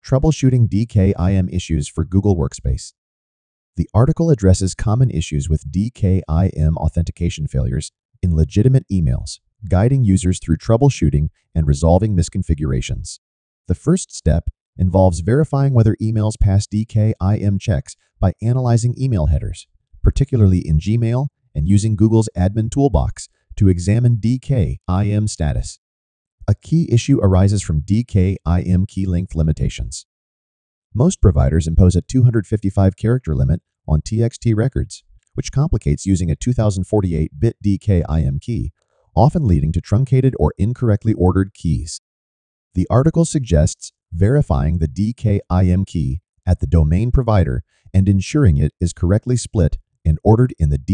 Troubleshooting DKIM Issues for Google Workspace. The article addresses common issues with DKIM authentication failures in legitimate emails, guiding users through troubleshooting and resolving misconfigurations. The first step involves verifying whether emails pass DKIM checks by analyzing email headers, particularly in Gmail, and using Google's admin toolbox to examine DKIM status. A key issue arises from DKIM key length limitations. Most providers impose a 255-character limit on TXT records, which complicates using a 2048-bit DKIM key, often leading to truncated or incorrectly ordered keys. The article suggests verifying the DKIM key at the domain provider and ensuring it is correctly split and ordered in the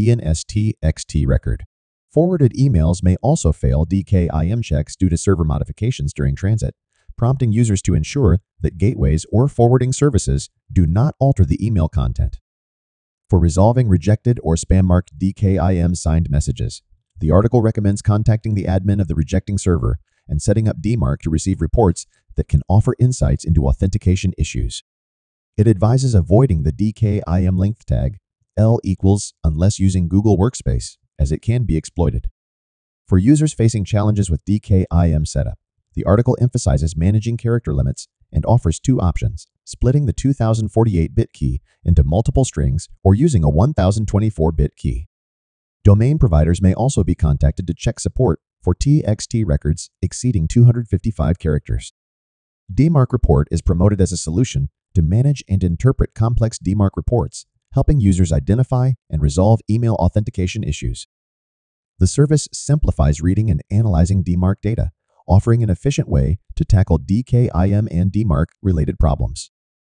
DNSTXT record. Forwarded emails may also fail DKIM checks due to server modifications during transit, prompting users to ensure that gateways or forwarding services do not alter the email content. For resolving rejected or spam-marked DKIM signed messages, the article recommends contacting the admin of the rejecting server and setting up DMARC to receive reports that can offer insights into authentication issues. It advises avoiding the DKIM length tag L equals unless using Google Workspace, as it can be exploited. For users facing challenges with DKIM setup, the article emphasizes managing character limits and offers two options: splitting the 2048-bit key into multiple strings or using a 1024-bit key. Domain providers may also be contacted to check support for TXT records exceeding 255 characters. DMARC Report is promoted as a solution to manage and interpret complex DMARC reports, helping users identify and resolve email authentication issues. The service simplifies reading and analyzing DMARC data, offering an efficient way to tackle DKIM and DMARC-related problems.